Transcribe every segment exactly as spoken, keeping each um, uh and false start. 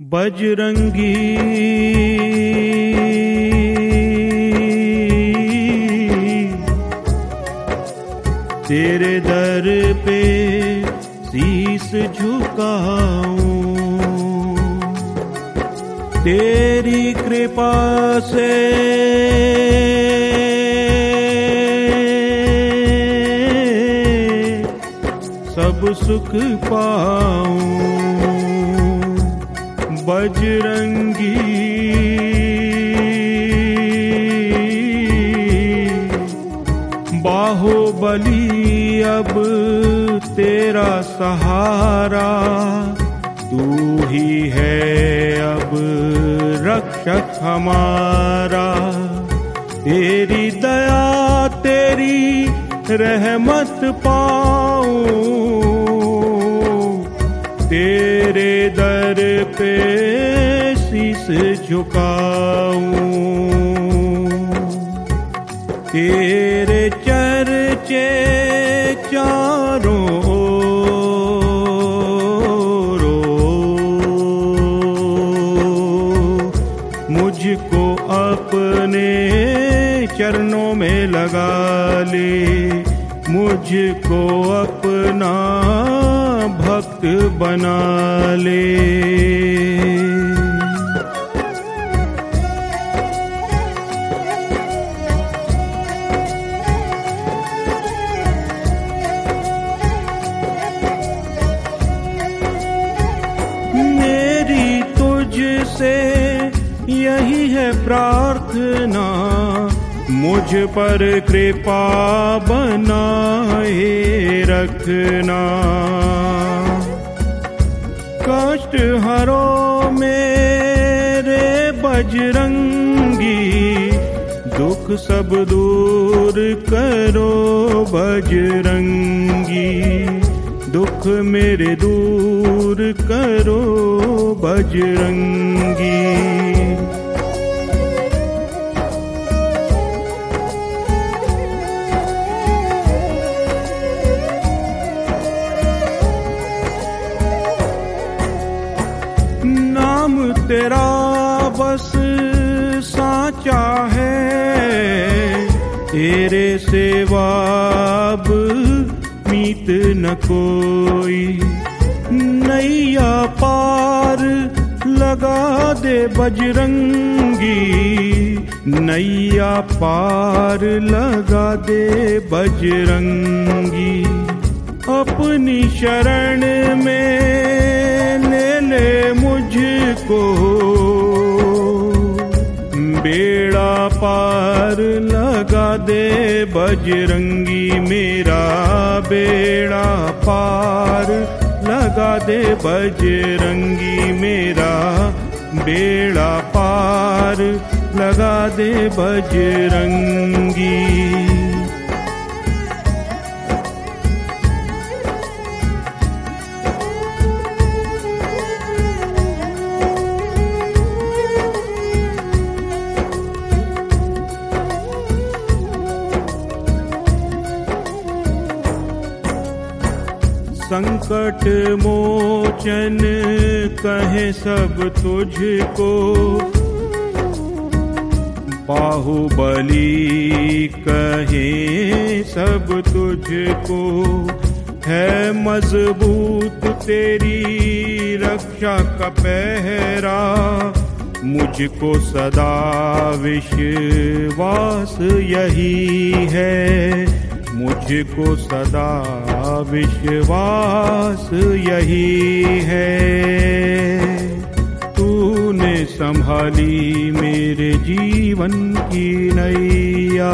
बजरंगी तेरे दर पे शीस झुकाऊं, तेरी कृपा से सब सुख पाऊं। बजरंगी बाहुबली अब तेरा सहारा, तू ही है अब रक्षक हमारा। तेरी दया तेरी रहमत पाऊं, तेरे दर पे शीस झुकाऊं। तेरे चर्चे चारों ओर, मुझको अपने चरणों में लगा ले, मुझको अपना भक्त बना ले। मेरी तुझसे यही है प्रार्थना, मुझ पर कृपा बनाए रखना। कष्ट हरो मेरे बजरंगी, दुख सब दूर करो बजरंगी, दुख मेरे दूर करो बजरंगी। नाम तेरा बस साचा है, तेरे सेवा अब मीत न कोई। नैया पार लगा दे बजरंगी, नैया पार लगा दे बजरंगी। अपनी शरण में ले ले मुझको, बेड़ा पार लगा दे बजरंगी, मेरा बेड़ा पार लगा दे बजरंगी, मेरा बेड़ा पार लगा दे बजरंगी। संकट मोचन कहे सब तुझको, बाहुबली कहे सब तुझको। है मजबूत तेरी रक्षा का पहरा, मुझको सदा विश्वास यही है, मुझको सदा विश्वास यही है। तूने संभाली मेरे जीवन की नैया,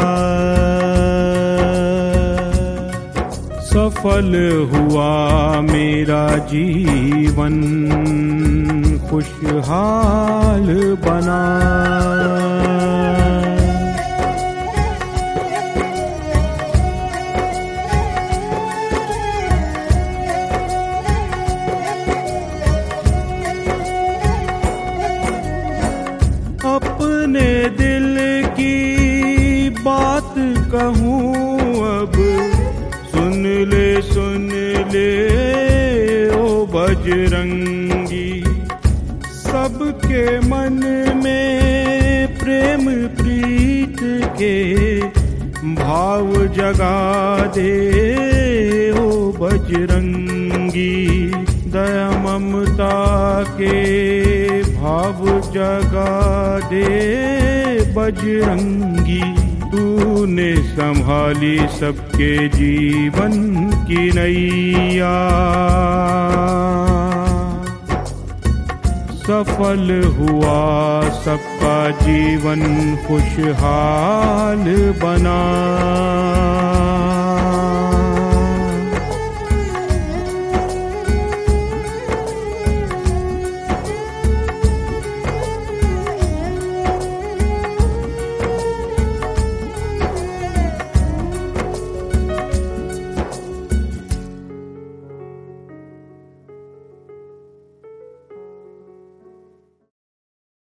सफल हुआ मेरा जीवन, खुशहाल बना। अपने दिल की बात कहूँ अब, सुन ले सुन ले ओ बजरंगी। सबके मन में प्रेम प्रीत के भाव जगा दे ओ बजरंगी। दया ममता के भाव जगा दे बजरंगी। तूने संभाली सबके जीवन की नैया, सफल हुआ सबका जीवन खुशहाल बना।